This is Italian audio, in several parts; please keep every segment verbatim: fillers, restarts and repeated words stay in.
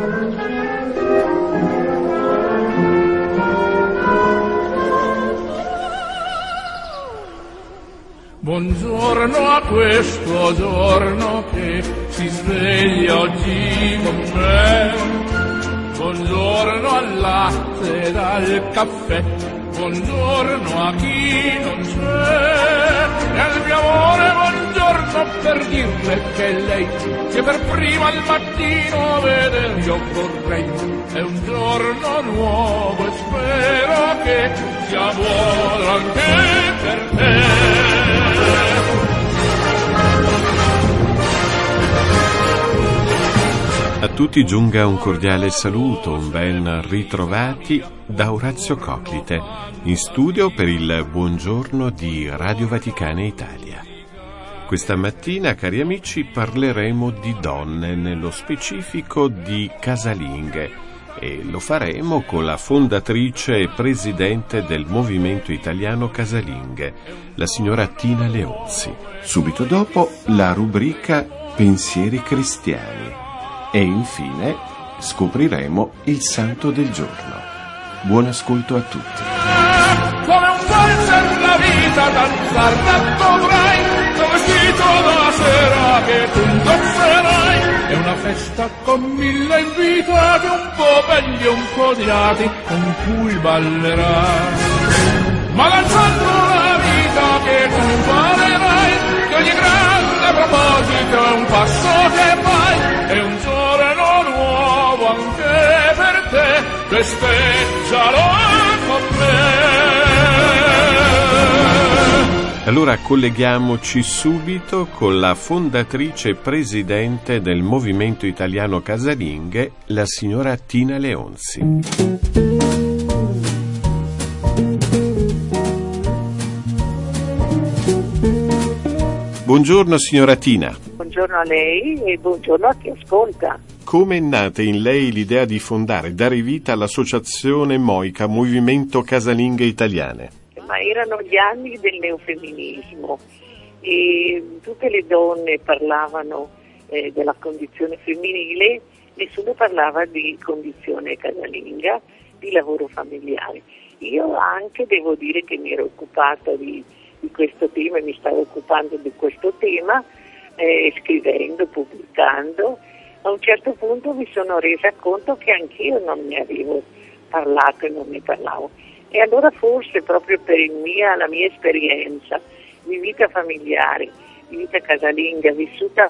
Buongiorno a questo giorno che si sveglia oggi con me. Buongiorno al latte ed al caffè. Buongiorno a chi non c'è. E al mio amore buongiorno per dirle che lei che per prima al mattino veder io vorrei. È un giorno nuovo e spero che sia buono anche per te. A tutti giunga un cordiale saluto, un ben ritrovati da Orazio Coclite, in studio per il buongiorno di Radio Vaticana Italia. Questa mattina, cari amici, parleremo di donne, nello specifico di casalinghe, e lo faremo con la fondatrice e presidente del Movimento Italiano Casalinghe, la signora Tina Leonzi. Subito dopo la rubrica Pensieri Cristiani. E infine scopriremo il santo del giorno. Buon ascolto a tutti. Come un valzer la vita danzarla dovrai, come vestito da sera che tu indosserai. È una festa con mille invitati, un po' belli e un po' odiati, con cui ballerai. Ma danzando la vita che tu imparerai, che ogni grande proposito è un passo che fai. È un giorno nuovo anche per te, festeggialo con me. Allora colleghiamoci subito con la fondatrice e presidente del Movimento Italiano Casalinghe, la signora Tina Leonzi. Buongiorno signora Tina. Buongiorno a lei e buongiorno a chi ascolta. Come è nata in lei l'idea di fondare, dare vita all'associazione MOICA, Movimento Casalinghe Italiane? Ma erano gli anni del neofemminismo e tutte le donne parlavano eh, della condizione femminile, nessuno parlava di condizione casalinga, di lavoro familiare. Io anche devo dire che mi ero occupata di, di questo tema, mi stavo occupando di questo tema, Eh, scrivendo, pubblicando. A un certo punto mi sono resa conto che anch'io non ne avevo parlato e non ne parlavo. E allora forse proprio per il mia, la mia esperienza di vita familiare, di vita casalinga, vissuta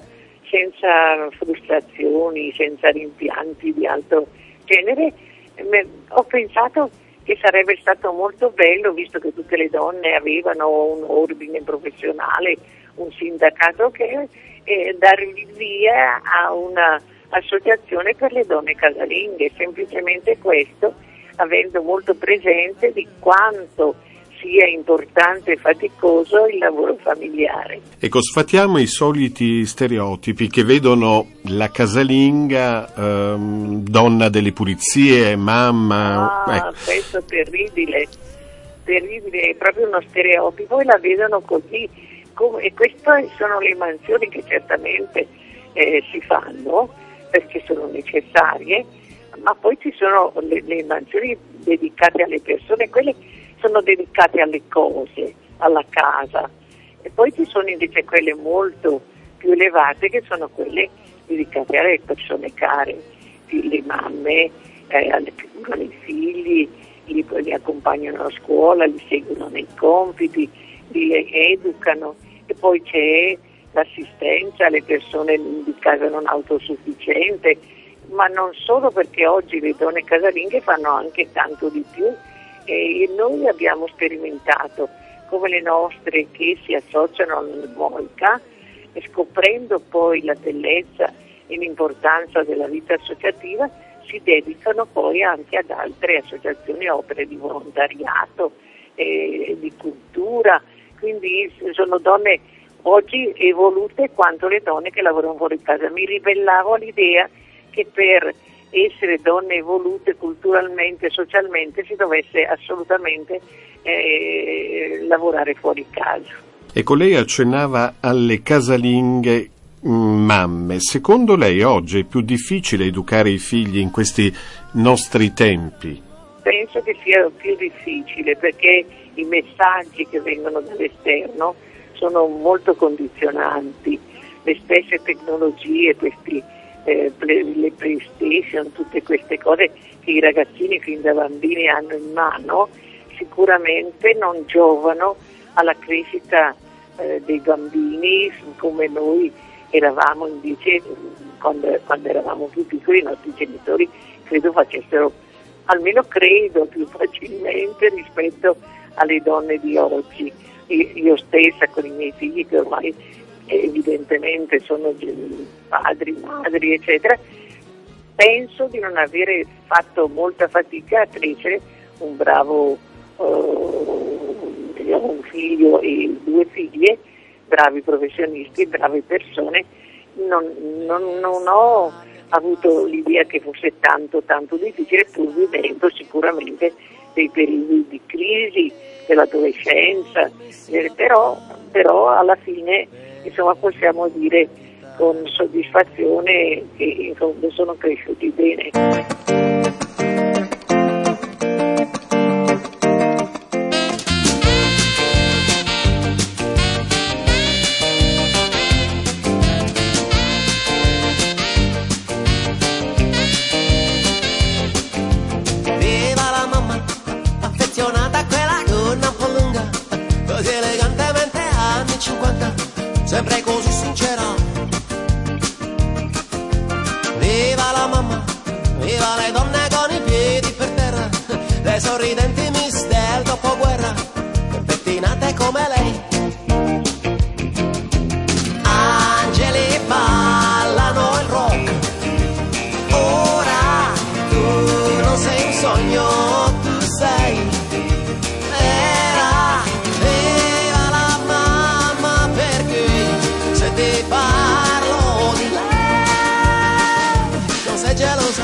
senza frustrazioni, senza rimpianti di altro genere, me, ho pensato che sarebbe stato molto bello, visto che tutte le donne avevano un ordine professionale, un sindacato, che eh, dare via a una associazione per le donne casalinghe, semplicemente questo, avendo molto presente di quanto sia importante e faticoso il lavoro familiare. Ecco, sfatiamo i soliti stereotipi che vedono la casalinga ehm, donna delle pulizie, mamma. Ah, ecco. Questo è terribile, terribile, è proprio uno stereotipo e la vedono così. E queste sono le mansioni che certamente eh, si fanno perché sono necessarie, ma poi ci sono le, le mansioni dedicate alle persone, quelle sono dedicate alle cose, alla casa, e poi ci sono invece quelle molto più elevate che sono quelle dedicate alle persone care, le mamme, eh, alle, ai figli, li, li accompagnano a scuola, li seguono nei compiti, li educano. E poi c'è l'assistenza alle persone di casa non autosufficiente, ma non solo, perché oggi le donne casalinghe fanno anche tanto di più e noi abbiamo sperimentato come le nostre che si associano al MOICA, e scoprendo poi la bellezza e l'importanza della vita associativa si dedicano poi anche ad altre associazioni, opere di volontariato, eh, di cultura. Quindi sono donne oggi evolute quanto le donne che lavorano fuori casa. Mi ribellavo all'idea che per essere donne evolute culturalmente e socialmente si dovesse assolutamente eh, lavorare fuori casa. Ecco, lei accennava alle casalinghe mamme, secondo lei oggi è più difficile educare i figli in questi nostri tempi? Penso che sia più difficile perché i messaggi che vengono dall'esterno sono molto condizionanti, le stesse tecnologie, questi, eh, le PlayStation, tutte queste cose che i ragazzini fin da bambini hanno in mano, sicuramente non giovano alla crescita eh, dei bambini come noi eravamo invece quando, quando eravamo più piccoli. I nostri genitori credo facessero, almeno credo, più facilmente rispetto alle donne di oggi. Io, io stessa con i miei figli, che ormai evidentemente sono padri, madri, eccetera, penso di non avere fatto molta fatica a crescere un bravo uh, un figlio e due figlie, bravi professionisti, brave persone. Non, non, non ho avuto l'idea che fosse tanto tanto difficile, pur vivendo sicuramente dei periodi di crisi dell'adolescenza, eh, però, però alla fine insomma possiamo dire con soddisfazione che in fondo sono cresciuti bene. Sempre così sincera. Viva la mamma, viva le donne con i piedi per terra, le sorridenti miss del dopoguerra, pettinate come lei. Angeli ballano il rock, ora tu non sei un sogno, tu sei. Ti parlo di lei, non sei gelosa.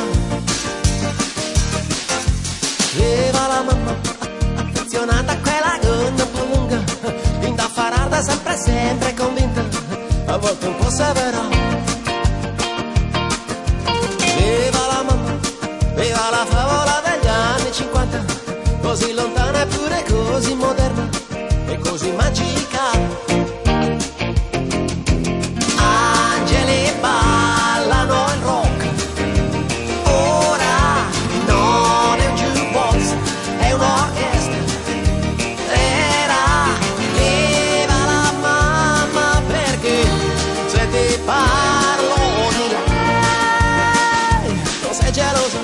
Viva la mamma, affezionata a quella gonna un po' lunga, indaffarata, sempre sempre convinta, a volte un po' severa. Viva la mamma, viva la favola degli anni cinquanta, così lontana eppure così moderna e così magica. Ballano il rock, ora non è un jukebox, è un'orchestra. Era viva la mamma, perché se ti parlo di lei non sei gelosa.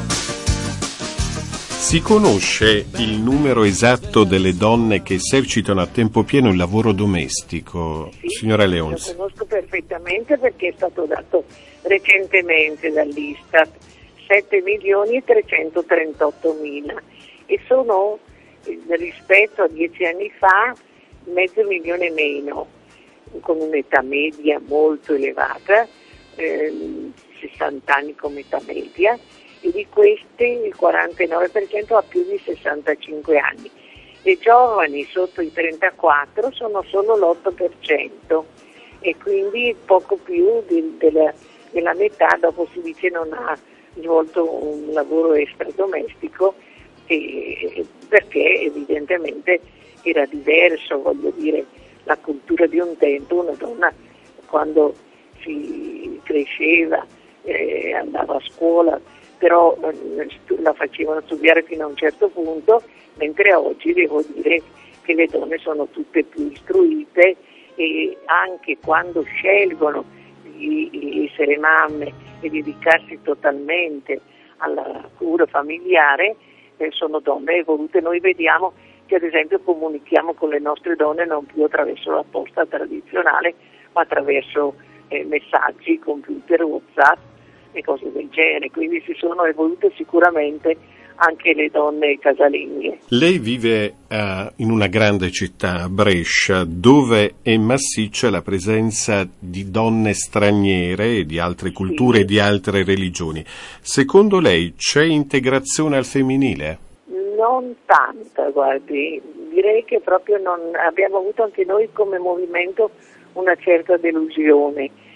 Si conosce il numero esatto delle donne che esercitano a tempo pieno il lavoro domestico, sì, signora Leonzi? Lo conosco perfettamente perché è stato dato recentemente dall'Istat sette milioni e trecentotrentotto mila e sono, rispetto a dieci anni fa, mezzo milione meno, con un'età media molto elevata, eh, sessanta anni come età media, e di questi il quarantanove per cento ha più di sessantacinque anni. Le giovani sotto i trentaquattro sono solo l'otto per cento e quindi poco più di, della, della metà, dopo si dice, non ha svolto un lavoro extradomestico e, perché evidentemente era diverso, voglio dire, la cultura di un tempo. Una donna quando si cresceva eh, andava a scuola, però la facevano studiare fino a un certo punto, mentre oggi devo dire che le donne sono tutte più istruite e anche quando scelgono di, di essere mamme e dedicarsi totalmente alla cura familiare, eh, sono donne evolute. Noi vediamo che ad esempio comunichiamo con le nostre donne non più attraverso la posta tradizionale, ma attraverso eh, messaggi, computer, WhatsApp e cose del genere, quindi si sono evolute sicuramente anche le donne casalinghe. Lei vive uh, in una grande città, Brescia, dove è massiccia la presenza di donne straniere e di altre culture e sì. di altre religioni. Secondo lei c'è integrazione al femminile? Non tanta, guardi, direi che proprio non abbiamo avuto anche noi come movimento una certa delusione.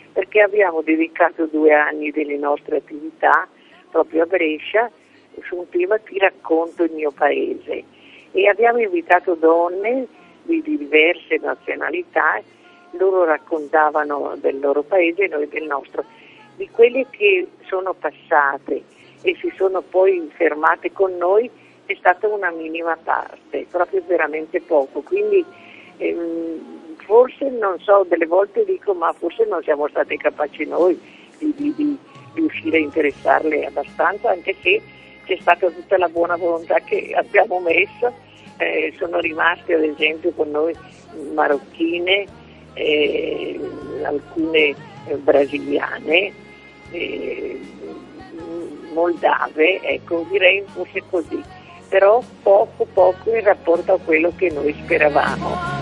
perché abbiamo dedicato due anni delle nostre attività proprio a Brescia su un tema Ti racconto il mio paese, e abbiamo invitato donne di, di diverse nazionalità. Loro raccontavano del loro paese e noi del nostro. Di quelle che sono passate e si sono poi fermate con noi è stata una minima parte, proprio veramente poco, quindi ehm, forse, non so, delle volte dico, ma forse non siamo stati capaci noi di, di, di, di riuscire a interessarle abbastanza, anche se c'è stata tutta la buona volontà che abbiamo messo. Eh, sono rimaste ad esempio con noi marocchine, eh, alcune eh, brasiliane, eh, moldave, ecco, direi forse così, però poco poco in rapporto a quello che noi speravamo.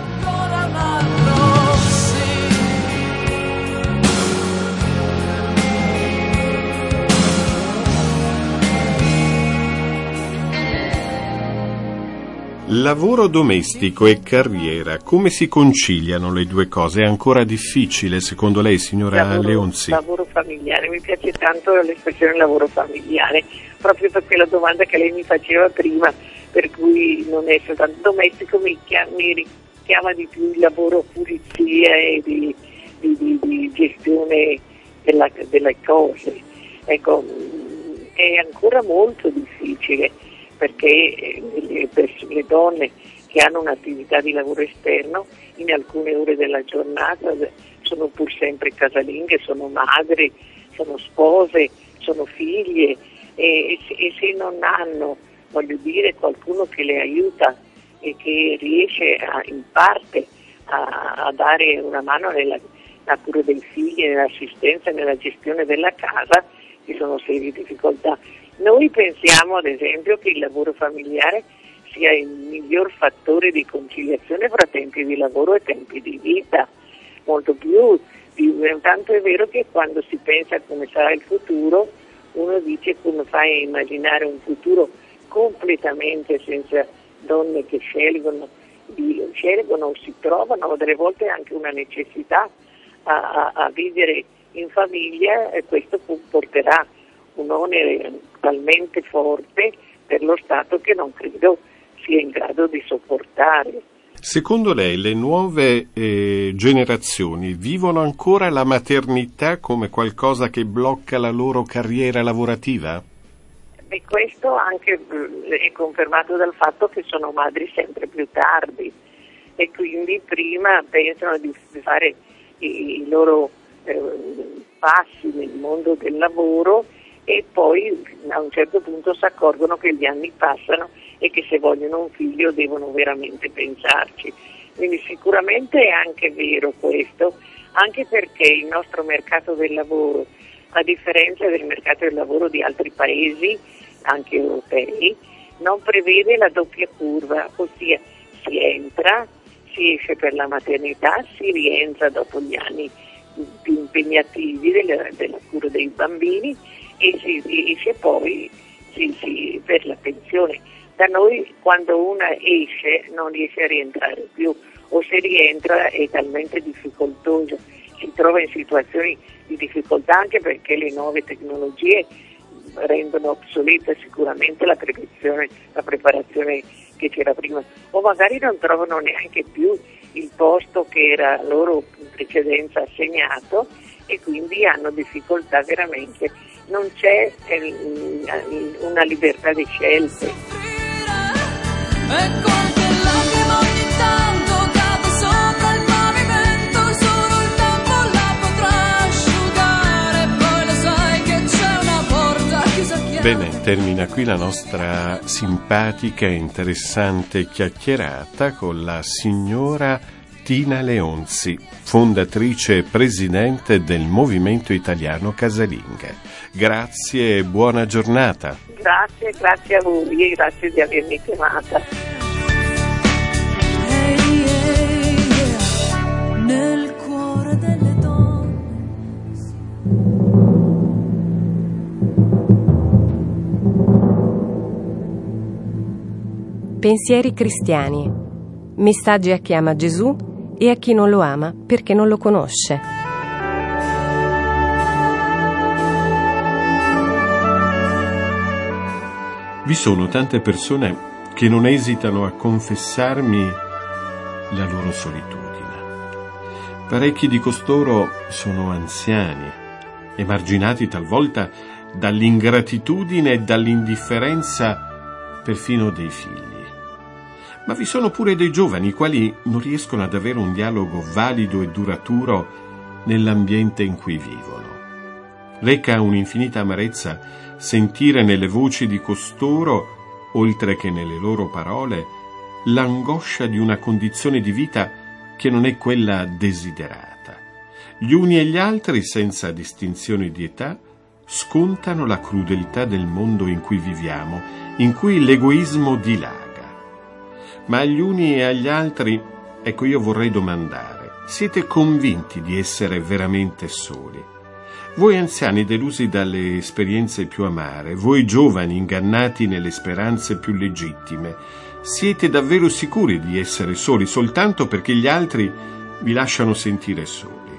Lavoro domestico e carriera, come si conciliano le due cose? È ancora difficile secondo lei, signora lavoro, Leonzi? Lavoro familiare, mi piace tanto l'espressione lavoro familiare, proprio per quella domanda che lei mi faceva prima, per cui non è soltanto domestico, mi, chiama, mi richiama di più il lavoro pulizia e di, di, di, di gestione della, delle cose. Ecco, è ancora molto difficile, perché le, pers- le donne che hanno un'attività di lavoro esterno in alcune ore della giornata sono pur sempre casalinghe, sono madri, sono spose, sono figlie, e, e se non hanno, voglio dire, qualcuno che le aiuta e che riesce a, in parte a, a dare una mano nella, nella cura dei figli, nell'assistenza, nella gestione della casa, ci sono serie difficoltà. Noi pensiamo ad esempio che il lavoro familiare sia il miglior fattore di conciliazione fra tempi di lavoro e tempi di vita, molto più, tanto è vero che quando si pensa a come sarà il futuro, uno dice come fai a immaginare un futuro completamente senza donne che scelgono, scelgono o si trovano, delle volte anche una necessità a, a, a vivere in famiglia, e questo porterà un onere talmente forte per lo Stato che non credo sia in grado di sopportare. Secondo lei le nuove eh, generazioni vivono ancora la maternità come qualcosa che blocca la loro carriera lavorativa? E questo anche è confermato dal fatto che sono madri sempre più tardi e quindi prima pensano di fare i, i loro eh, passi nel mondo del lavoro, e poi a un certo punto si accorgono che gli anni passano e che se vogliono un figlio devono veramente pensarci. Quindi sicuramente è anche vero questo, anche perché il nostro mercato del lavoro, a differenza del mercato del lavoro di altri paesi, anche europei, non prevede la doppia curva, ossia si entra, si esce per la maternità, si rientra dopo gli anni più impegnativi della, della cura dei bambini, e si esce poi si, si, per la pensione. Da noi quando una esce non riesce a rientrare più, o se rientra è talmente difficoltoso, si trova in situazioni di difficoltà anche perché le nuove tecnologie rendono obsoleta sicuramente la preparazione, la preparazione che c'era prima, o magari non trovano neanche più il posto che era loro in precedenza assegnato e quindi hanno difficoltà veramente. Non c'è eh, una libertà di scelte. Bene, termina qui la nostra simpatica e interessante chiacchierata con la signora Tina Leonzi, fondatrice e presidente del Movimento Italiano Casalinghe. Grazie e buona giornata. Grazie, grazie a voi e grazie di avermi chiamata. Nel cuore delle donne. Pensieri cristiani. Messaggi a chi ama Gesù e a chi non lo ama perché non lo conosce. Vi sono tante persone che non esitano a confessarmi la loro solitudine. Parecchi di costoro sono anziani, emarginati talvolta dall'ingratitudine e dall'indifferenza perfino dei figli. Ma vi sono pure dei giovani i quali non riescono ad avere un dialogo valido e duraturo nell'ambiente in cui vivono. Reca un'infinita amarezza sentire nelle voci di costoro, oltre che nelle loro parole, l'angoscia di una condizione di vita che non è quella desiderata. Gli uni e gli altri, senza distinzione di età, scontano la crudeltà del mondo in cui viviamo, in cui l'egoismo dilaga. Ma agli uni e agli altri, ecco, io vorrei domandare: siete convinti di essere veramente soli? Voi anziani delusi dalle esperienze più amare, voi giovani ingannati nelle speranze più legittime, siete davvero sicuri di essere soli soltanto perché gli altri vi lasciano sentire soli?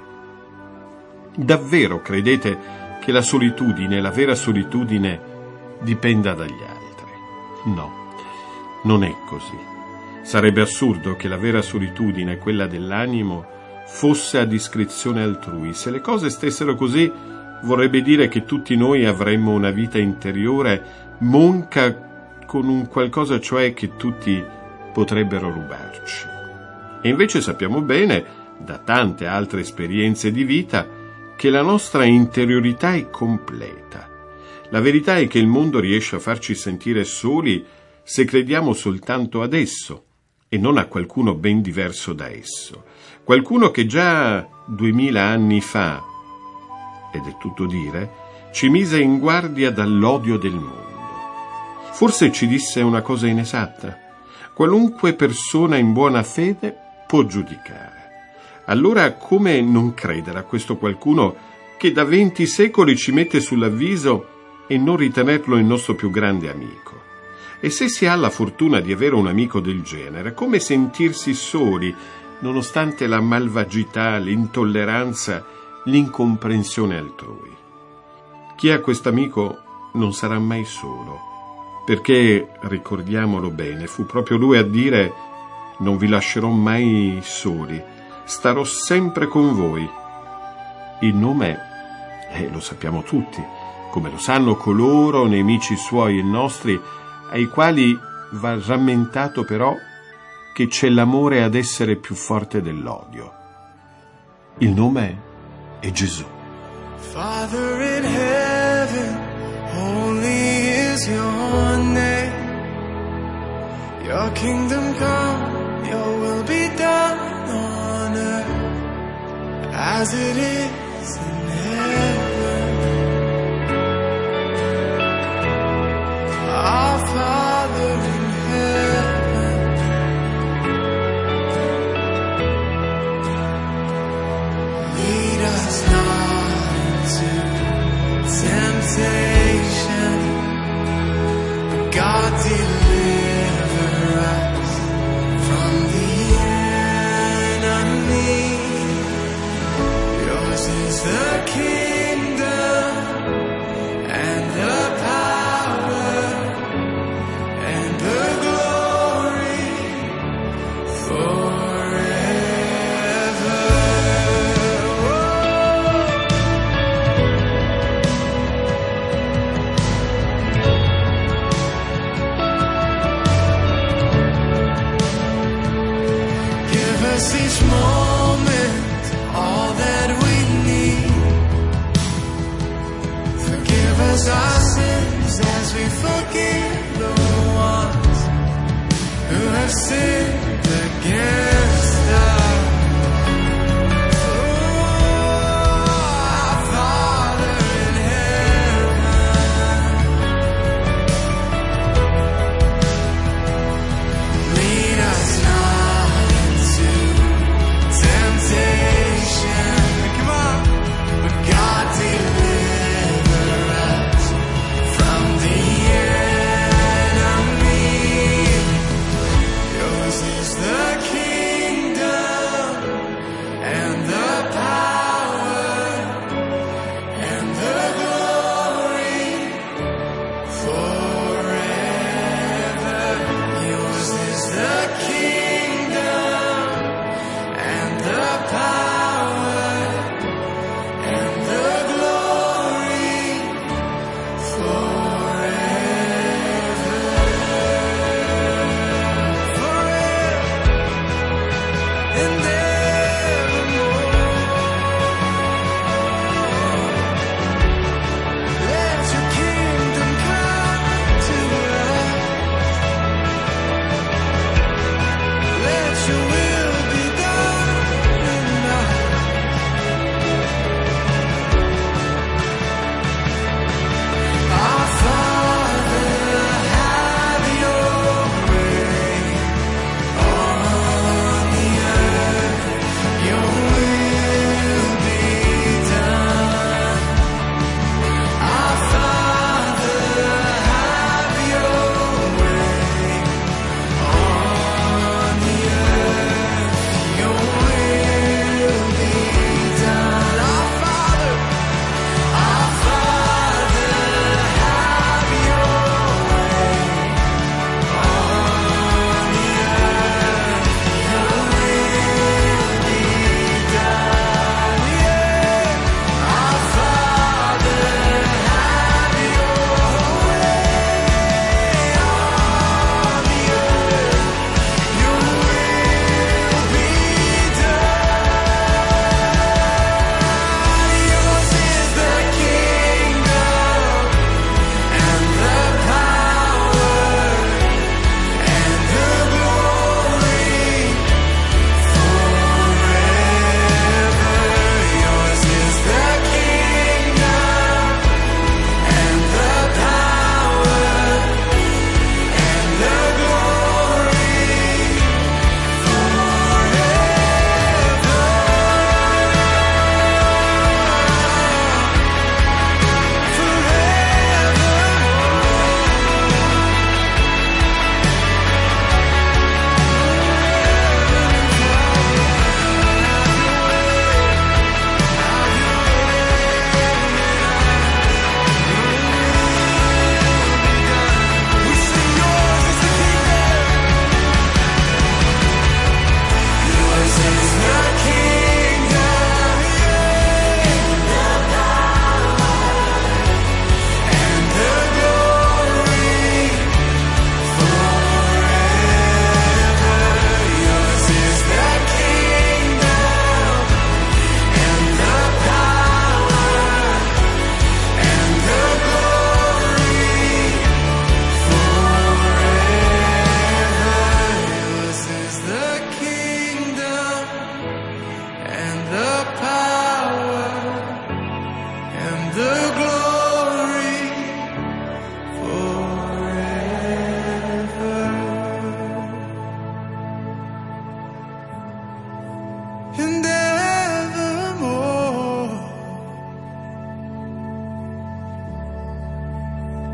Davvero credete che la solitudine, la vera solitudine, dipenda dagli altri? No, non è così. Sarebbe assurdo che la vera solitudine, quella dell'animo, fosse a discrezione altrui. Se le cose stessero così, vorrebbe dire che tutti noi avremmo una vita interiore monca con un qualcosa, cioè, che tutti potrebbero rubarci. E invece sappiamo bene, da tante altre esperienze di vita, che la nostra interiorità è completa. La verità è che il mondo riesce a farci sentire soli se crediamo soltanto ad esso e non a qualcuno ben diverso da esso. Qualcuno che già duemila anni fa, ed è tutto dire, ci mise in guardia dall'odio del mondo. Forse ci disse una cosa inesatta. Qualunque persona in buona fede può giudicare. Allora come non credere a questo qualcuno che da venti secoli ci mette sull'avviso e non ritenerlo il nostro più grande amico? E se si ha la fortuna di avere un amico del genere, come sentirsi soli, nonostante la malvagità, l'intolleranza, l'incomprensione altrui? Chi ha quest'amico non sarà mai solo, perché, ricordiamolo bene, fu proprio lui a dire: non vi lascerò mai soli, starò sempre con voi. Il nome, eh, lo sappiamo tutti, come lo sanno coloro, nemici suoi e nostri, ai quali va rammentato però che c'è l'amore ad essere più forte dell'odio. Il nome è Gesù. Father in heaven, holy is your name. Your kingdom come, your will be done on earth as it is in heaven. Our Father in heaven, lead us not into temptation, but God deliver us from the enemy. Yours is the kingdom and the power and the glory forever. Give us each moment all that we need. Forgive us our sins as we forgive the ones who have sinned against us. Oh, our Father in heaven, lead us not into temptation, come on, but God deliver us from the enemy. Yours is the kingdom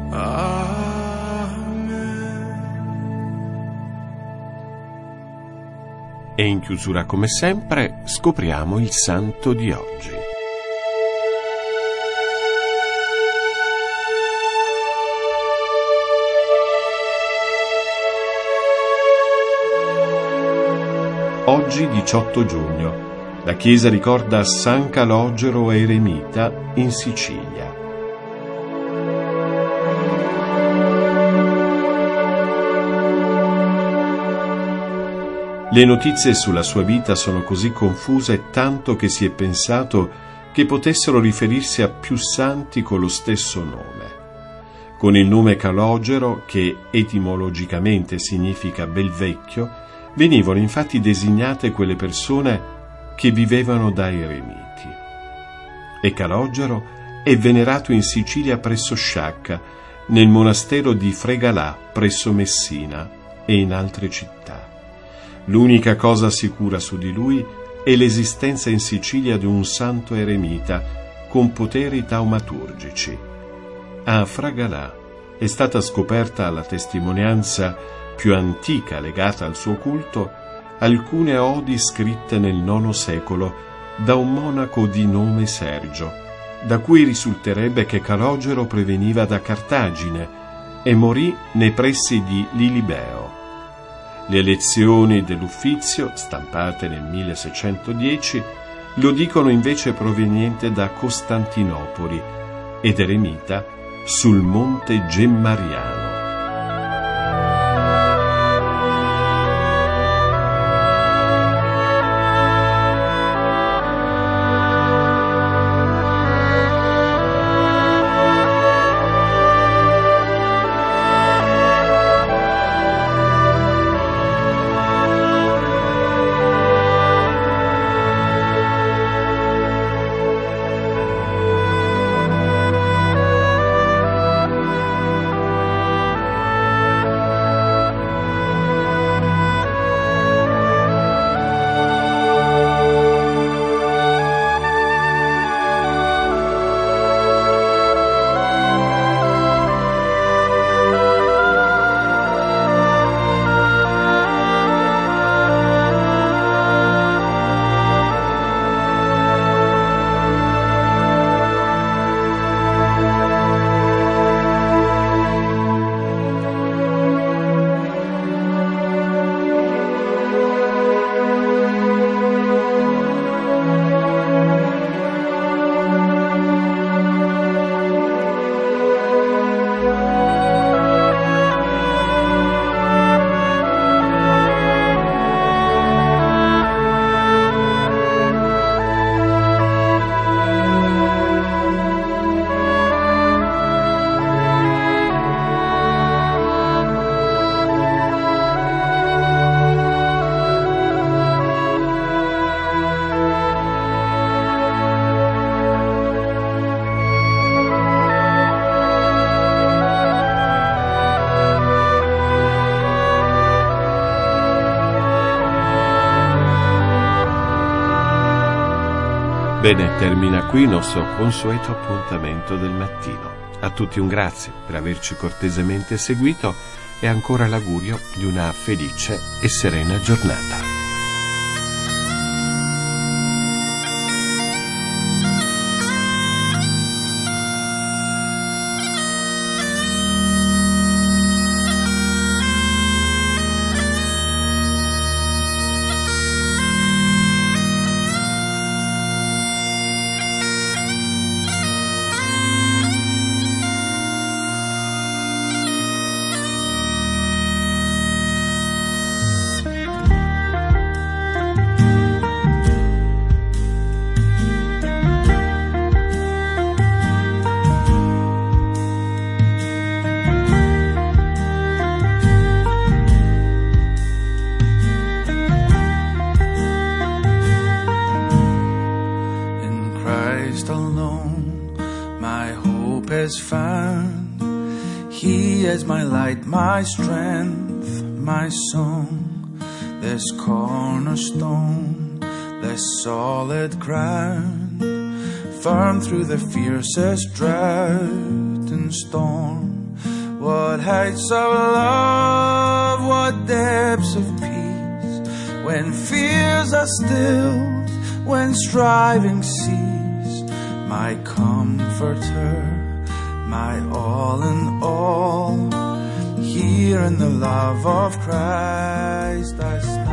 E in chiusura, come sempre, scopriamo il santo di oggi. Oggi, diciotto giugno, la Chiesa ricorda San Calogero eremita in Sicilia. Le notizie sulla sua vita sono così confuse tanto che si è pensato che potessero riferirsi a più santi con lo stesso nome. Con il nome Calogero, che etimologicamente significa bel vecchio, venivano infatti designate quelle persone che vivevano da eremiti. E Calogero è venerato in Sicilia presso Sciacca, nel monastero di Fregalà presso Messina e in altre città. L'unica cosa sicura su di lui è l'esistenza in Sicilia di un santo eremita con poteri taumaturgici. A Fregalà è stata scoperta la testimonianza più antica legata al suo culto, alcune odi scritte nel nono secolo da un monaco di nome Sergio, da cui risulterebbe che Calogero proveniva da Cartagine e morì nei pressi di Lilibeo. Le lezioni dell'uffizio, stampate nel milleseicentodieci, lo dicono invece proveniente da Costantinopoli ed eremita sul monte Gemmariano. Bene, termina qui il nostro consueto appuntamento del mattino. A tutti un grazie per averci cortesemente seguito e ancora l'augurio di una felice e serena giornata. Is found. He is my light, my strength, my song, this cornerstone, this solid ground, firm through the fiercest drought and storm. heights of love, what depths of peace, when fears are stilled, when striving cease. My comforter, my all in all, here in the love of Christ I stand.